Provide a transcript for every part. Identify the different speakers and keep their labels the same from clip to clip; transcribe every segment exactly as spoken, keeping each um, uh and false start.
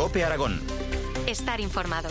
Speaker 1: COPE Aragón.
Speaker 2: Estar informado.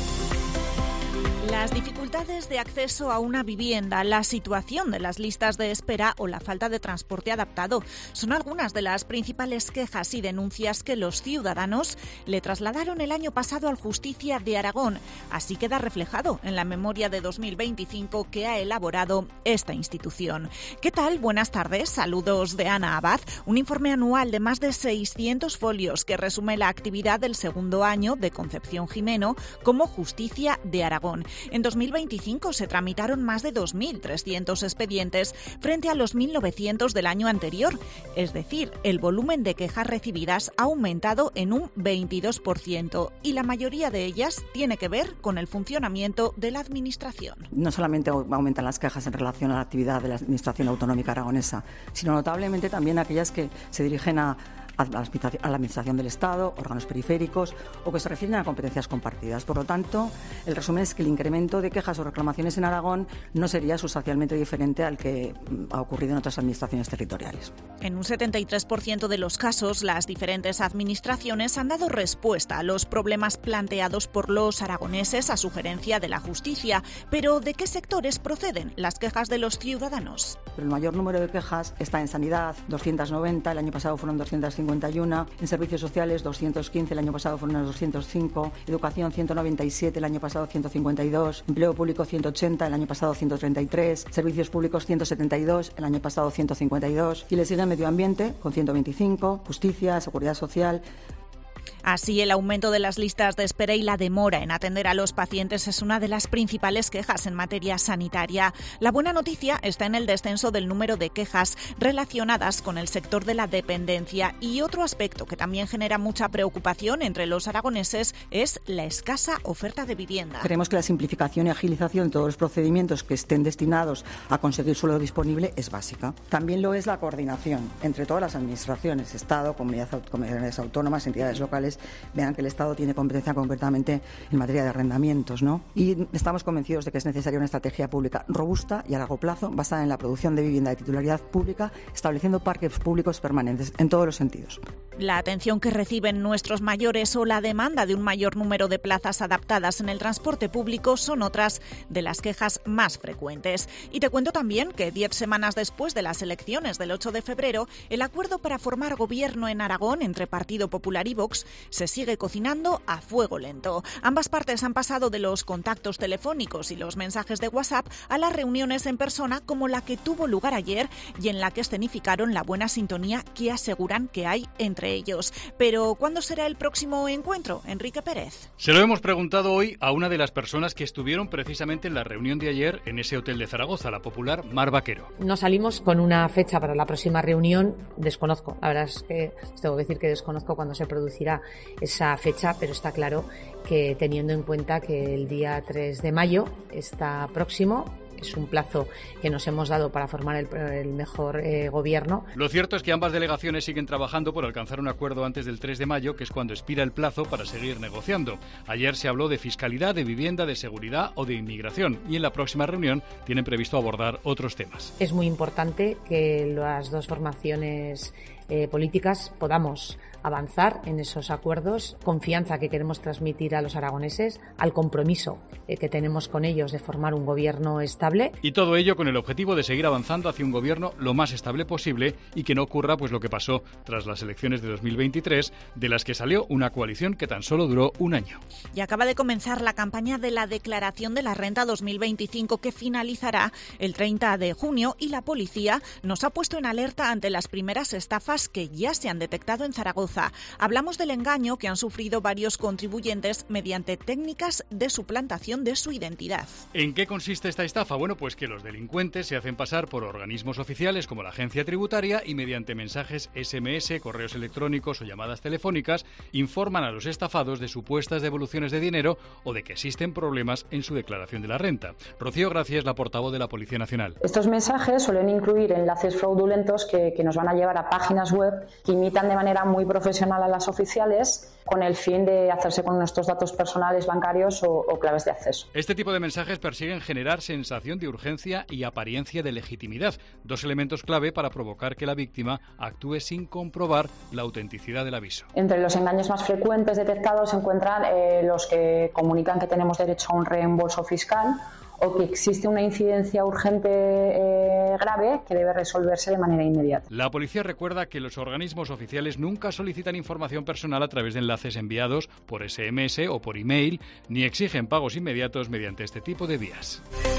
Speaker 3: Las dificultades de acceso a una vivienda, la situación de las listas de espera o la falta de transporte adaptado son algunas de las principales quejas y denuncias que los ciudadanos le trasladaron el año pasado al Justicia de Aragón. Así queda reflejado en la memoria de dos mil veinticinco que ha elaborado esta institución. ¿Qué tal? Buenas tardes. Saludos de Ana Abad. Un informe anual de más de seiscientos folios que resume la actividad del segundo año de Concepción Gimeno como Justicia de Aragón. En dos mil veinticinco se tramitaron más de dos mil trescientos expedientes frente a los mil novecientos del año anterior. Es decir, el volumen de quejas recibidas ha aumentado en un veintidós por ciento y la mayoría de ellas tiene que ver con el funcionamiento de la Administración.
Speaker 4: No solamente aumentan las quejas en relación a la actividad de la Administración Autonómica Aragonesa, sino notablemente también aquellas que se dirigen a a la Administración del Estado, órganos periféricos o que se refieren a competencias compartidas. Por lo tanto, el resumen es que el incremento de quejas o reclamaciones en Aragón no sería sustancialmente diferente al que ha ocurrido en otras administraciones territoriales.
Speaker 3: En un setenta y tres por ciento de los casos, las diferentes administraciones han dado respuesta a los problemas planteados por los aragoneses a sugerencia de la justicia. Pero, ¿de qué sectores proceden las quejas de los ciudadanos?
Speaker 4: El mayor número de quejas está en sanidad, doscientas noventa, el año pasado fueron doscientas cincuenta y uno, en servicios sociales doscientos quince, el año pasado fueron unos doscientos cinco, educación ciento noventa y siete, el año pasado ciento cincuenta y dos, empleo público ciento ochenta, el año pasado ciento treinta y tres, servicios públicos ciento setenta y dos, el año pasado ciento cincuenta y dos, y le sigue medio ambiente con ciento veinticinco, justicia, seguridad social.
Speaker 3: Así, el aumento de las listas de espera y la demora en atender a los pacientes es una de las principales quejas en materia sanitaria. La buena noticia está en el descenso del número de quejas relacionadas con el sector de la dependencia, y otro aspecto que también genera mucha preocupación entre los aragoneses es la escasa oferta de vivienda.
Speaker 4: Creemos que la simplificación y agilización de todos los procedimientos que estén destinados a conseguir suelo disponible es básica. También lo es la coordinación entre todas las administraciones, Estado, comunidades autónomas, entidades locales. Vean que el Estado tiene competencia concretamente en materia de arrendamientos, ¿no? Y estamos convencidos de que es necesaria una estrategia pública robusta y a largo plazo basada en la producción de vivienda de titularidad pública, estableciendo parques públicos permanentes en todos los sentidos.
Speaker 3: La atención que reciben nuestros mayores o la demanda de un mayor número de plazas adaptadas en el transporte público son otras de las quejas más frecuentes. Y te cuento también que diez semanas después de las elecciones del ocho de febrero, el acuerdo para formar gobierno en Aragón entre Partido Popular y Vox se sigue cocinando a fuego lento. Ambas partes han pasado de los contactos telefónicos y los mensajes de WhatsApp a las reuniones en persona, como la que tuvo lugar ayer y en la que escenificaron la buena sintonía que aseguran que hay entre ellos. Pero, ¿cuándo será el próximo encuentro, Enrique Pérez?
Speaker 5: Se lo hemos preguntado hoy a una de las personas que estuvieron precisamente en la reunión de ayer en ese hotel de Zaragoza, la popular Mar Vaquero.
Speaker 6: No salimos con una fecha para la próxima reunión, desconozco. La verdad es que tengo que decir que desconozco cuándo se producirá esa fecha, pero está claro que teniendo en cuenta que el día tres de mayo está próximo, es un plazo que nos hemos dado para formar el, el mejor eh, gobierno.
Speaker 5: Lo cierto es que ambas delegaciones siguen trabajando por alcanzar un acuerdo antes del tres de mayo, que es cuando expira el plazo para seguir negociando. Ayer se habló de fiscalidad, de vivienda, de seguridad o de inmigración, y en la próxima reunión tienen previsto abordar otros temas.
Speaker 6: Es muy importante que las dos formaciones eh, políticas podamos avanzar en esos acuerdos, confianza que queremos transmitir a los aragoneses, al compromiso eh, que tenemos con ellos de formar un gobierno estable.
Speaker 5: Y todo ello con el objetivo de seguir avanzando hacia un gobierno lo más estable posible y que no ocurra pues lo que pasó tras las elecciones de dos mil veintitrés, de las que salió una coalición que tan solo duró un año.
Speaker 3: Y acaba de comenzar la campaña de la declaración de la renta dos mil veinticinco, que finalizará el treinta de junio, y la policía nos ha puesto en alerta ante las primeras estafas que ya se han detectado en Zaragoza. Hablamos del engaño que han sufrido varios contribuyentes mediante técnicas de suplantación de su identidad.
Speaker 5: ¿En qué consiste esta estafa? Bueno, pues que los delincuentes se hacen pasar por organismos oficiales como la agencia tributaria y mediante mensajes ese eme ese, correos electrónicos o llamadas telefónicas informan a los estafados de supuestas devoluciones de dinero o de que existen problemas en su declaración de la renta. Rocío Gracia es la portavoz de la Policía Nacional.
Speaker 7: Estos mensajes suelen incluir enlaces fraudulentos que, que nos van a llevar a páginas
Speaker 1: páginas web que imitan de manera muy profesional a las oficiales con el fin de hacerse con nuestros datos personales, bancarios o, o claves de acceso.
Speaker 5: Este tipo de mensajes persiguen generar sensación de urgencia y apariencia de legitimidad, dos elementos clave para provocar que la víctima actúe sin comprobar la autenticidad del aviso.
Speaker 1: Entre los engaños más frecuentes detectados se encuentran eh, los que comunican que tenemos derecho a un reembolso fiscal o que existe una incidencia urgente eh, grave que debe resolverse de manera inmediata.
Speaker 5: La policía recuerda que los organismos oficiales nunca solicitan información personal a través de enlaces enviados por ese eme ese o por email, ni exigen pagos inmediatos mediante este tipo de vías.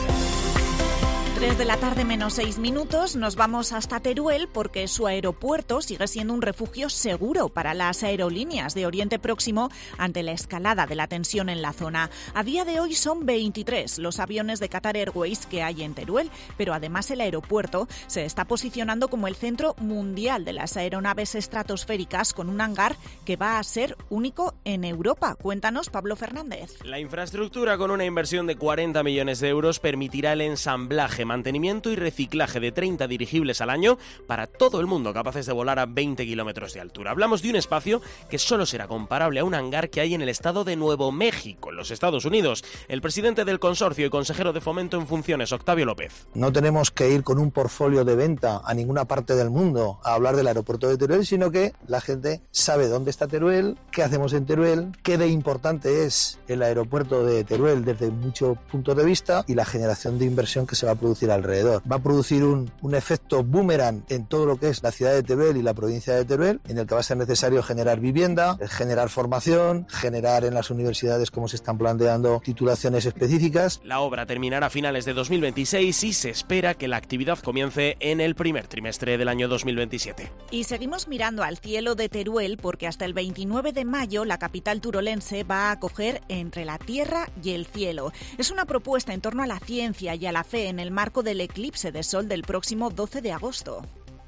Speaker 3: tres de la tarde menos seis minutos, nos vamos hasta Teruel porque su aeropuerto sigue siendo un refugio seguro para las aerolíneas de Oriente Próximo ante la escalada de la tensión en la zona. A día de hoy son veintitrés los aviones de Qatar Airways que hay en Teruel, pero además el aeropuerto se está posicionando como el centro mundial de las aeronaves estratosféricas con un hangar que va a ser único en Europa. Cuéntanos, Pablo Fernández.
Speaker 2: La infraestructura, con una inversión de cuarenta millones de euros, permitirá el ensamblaje, mantenimiento y reciclaje de treinta dirigibles al año para todo el mundo capaces de volar a veinte kilómetros de altura. Hablamos de un espacio que solo será comparable a un hangar que hay en el estado de Nuevo México, en los Estados Unidos. El presidente del consorcio y consejero de Fomento en funciones, Octavio López.
Speaker 7: No tenemos que ir con un portfolio de venta a ninguna parte del mundo a hablar del aeropuerto de Teruel, sino que la gente sabe dónde está Teruel, qué hacemos en Teruel, qué de importante es el aeropuerto de Teruel desde muchos puntos de vista y la generación de inversión que se va a producir alrededor. Va a producir un, un efecto boomerang en todo lo que es la ciudad de Teruel y la provincia de Teruel, en el que va a ser necesario generar vivienda, generar formación, generar en las universidades, como se están planteando, titulaciones específicas.
Speaker 2: La obra terminará a finales de dos mil veintiséis y se espera que la actividad comience en el primer trimestre del año dos mil veintisiete.
Speaker 3: Y seguimos mirando al cielo de Teruel porque hasta el veintinueve de mayo la capital turolense va a acoger Entre la Tierra y el Cielo. Es una propuesta en torno a la ciencia y a la fe en el marco del eclipse de sol del próximo doce de agosto.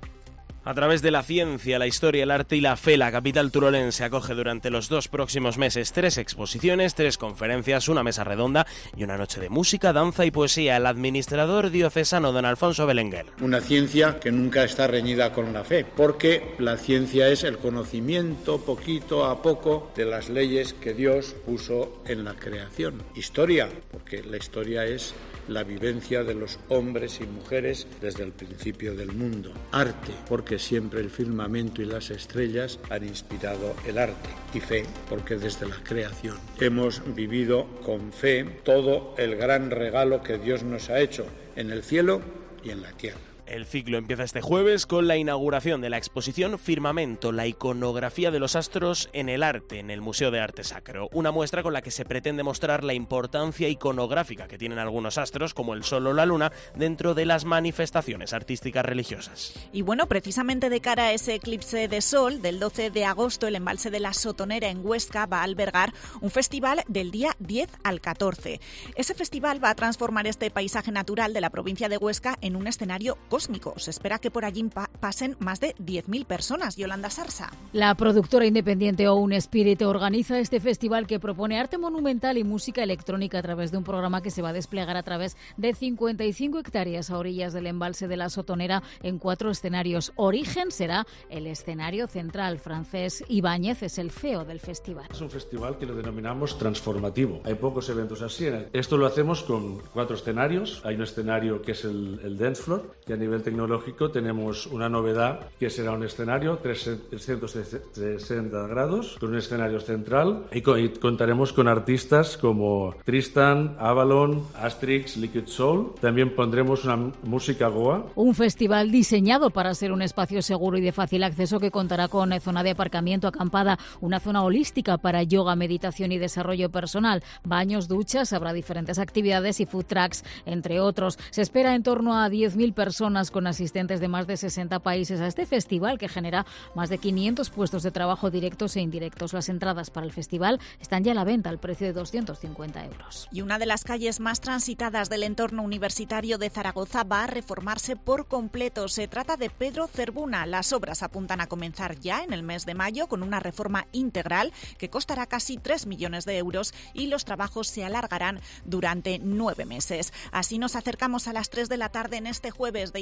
Speaker 2: A través de la ciencia, la historia, el arte y la fe, la capital turolense acoge durante los dos próximos meses tres exposiciones, tres conferencias, una mesa redonda y una noche de música, danza y poesía. El administrador diocesano don Alfonso Belenguer.
Speaker 8: Una ciencia que nunca está reñida con la fe, porque la ciencia es el conocimiento poquito a poco de las leyes que Dios puso en la creación. Historia, porque la historia es la vivencia de los hombres y mujeres desde el principio del mundo. Arte, porque siempre el firmamento y las estrellas han inspirado el arte. Y fe, porque desde la creación hemos vivido con fe todo el gran regalo que Dios nos ha hecho en el cielo y en la tierra.
Speaker 2: El ciclo empieza este jueves con la inauguración de la exposición Firmamento, la iconografía de los astros en el arte, en el Museo de Arte Sacro. Una muestra con la que se pretende mostrar la importancia iconográfica que tienen algunos astros, como el sol o la luna, dentro de las manifestaciones artísticas religiosas.
Speaker 3: Y bueno, precisamente de cara a ese eclipse de sol del doce de agosto, el embalse de la Sotonera en Huesca va a albergar un festival del día diez al catorce. Ese festival va a transformar este paisaje natural de la provincia de Huesca en un escenario cósmico. Se espera que por allí pa- pasen más de diez mil personas. Yolanda Sarsa.
Speaker 9: La productora independiente Own Spirit organiza este festival que propone arte monumental y música electrónica a través de un programa que se va a desplegar a través de cincuenta y cinco hectáreas a orillas del embalse de la Sotonera en cuatro escenarios. Origen será el escenario central. Francés Ibáñez es el C E O del festival.
Speaker 10: Es un festival que lo denominamos transformativo. Hay pocos eventos así. Esto lo hacemos con cuatro escenarios. Hay un escenario que es el, el dance floor, que a nivel tecnológico tenemos una novedad que será un escenario trescientos sesenta grados con un escenario central y, con, y contaremos con artistas como Tristan, Avalon, Astrix, Liquid Soul. También pondremos una música goa.
Speaker 9: Un festival diseñado para ser un espacio seguro y de fácil acceso que contará con zona de aparcamiento, acampada, una zona holística para yoga, meditación y desarrollo personal, baños, duchas, habrá diferentes actividades y food trucks, entre otros. Se espera en torno a diez mil personas con asistentes de más de sesenta países a este festival que genera más de quinientos puestos de trabajo directos e indirectos. Las entradas para el festival están ya a la venta al precio de doscientos cincuenta euros.
Speaker 3: Y una de las calles más transitadas del entorno universitario de Zaragoza va a reformarse por completo. Se trata de Pedro Zerbuna. Las obras apuntan a comenzar ya en el mes de mayo con una reforma integral que costará casi tres millones de euros y los trabajos se alargarán durante nueve meses. Así nos acercamos a las tres de la tarde en este jueves de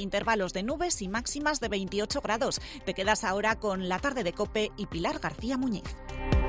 Speaker 3: intervalos de nubes y máximas de veintiocho grados. Te quedas ahora con La Tarde de COPE y Pilar García Muñiz.